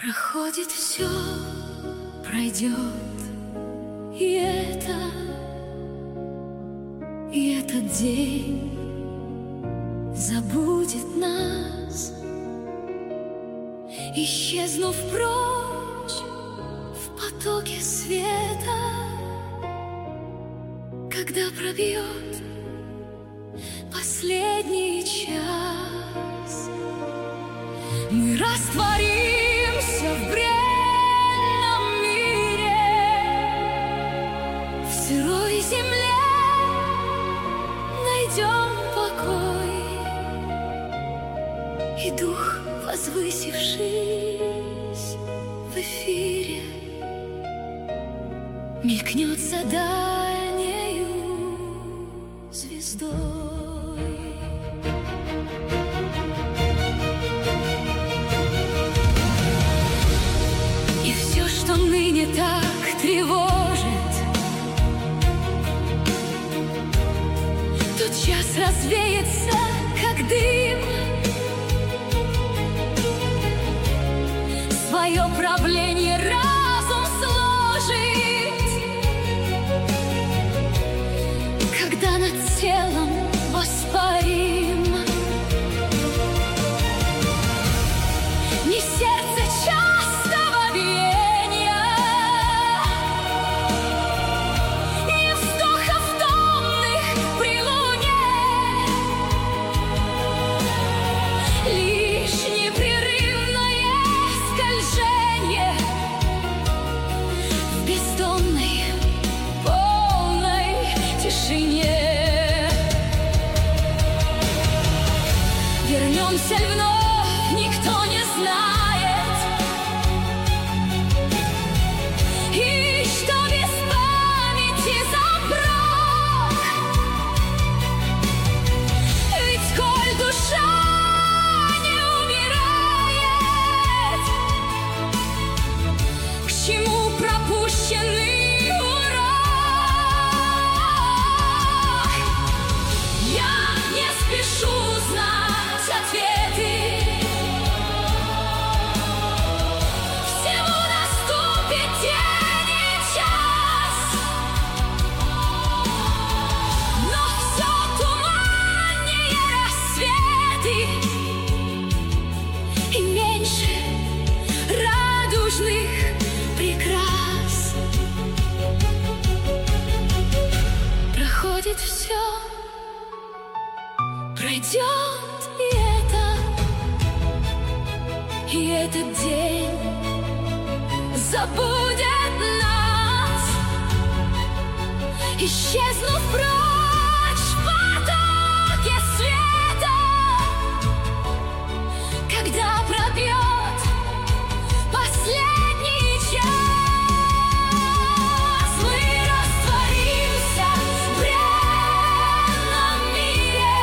Проходит все, пройдет и этот день забудет нас, исчезнув прочь в потоке света. Когда пробьет последний час, мы растворимся в бренном мире, в сырой земле найдем покой, и дух, возвысившись в эфире, мелькнет за дальнею звездой. И все, что ныне так тревожит, тотчас развеется, как дым. Свое правление разум сложит, когда над телом воспарим. Не сердце частого биения, не вздохов томных при луне, лишь непрерывное скольжение в бездонной, полной тишине. Вернемся вновь, никто не знает, и что без памяти запрок. Ведь коль душа не умирает, к чему пропущенный урок? Я не спешу знать ответы, всему наступит день и час, но все туманнее рассветы и меньше радужных прекрас. Проходит все, пройдет и этот день забудет нас, исчезнув прочь в потоке света. Когда пробьет последний час, мы растворимся в бренном мире,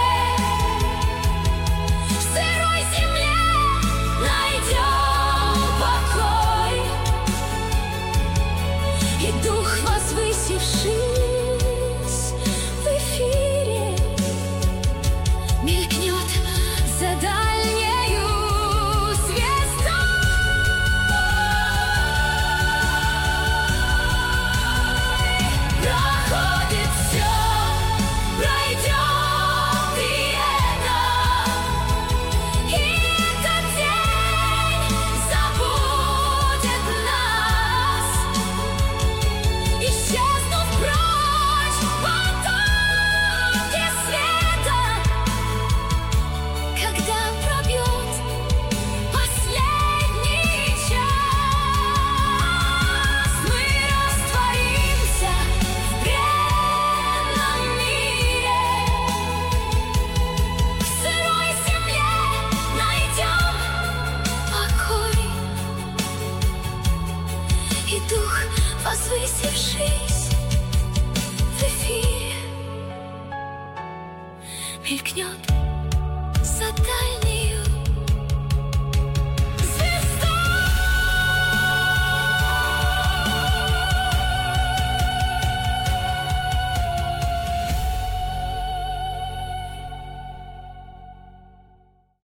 в сырой земле найдем покой, и дух, возвысившись в эфире, мелькнет за дальнею звездой. Проходит все, пройдет и этот день забудет нас, исчезнув прочь в потоке света. Когда пробьет последний час, мы растворимся в бренном мире, в сырой земле найдем покой, и дух, возвысившись в эфире, мелькнет за дальней